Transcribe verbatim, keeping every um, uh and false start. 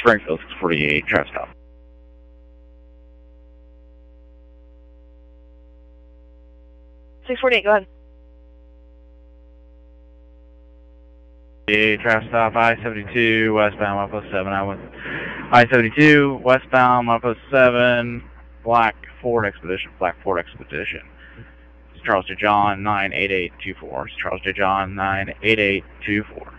Springfield, six forty-eight, traffic stop. six forty-eight, go ahead. Traffic stop, I seventy-two, westbound, one post seven, I went I seventy-two, westbound, one post seven, Black Ford Expedition, Black Ford Expedition. It's Charles J. John, nine eight eight two four. It's Charles J. John, nine eight eight two four.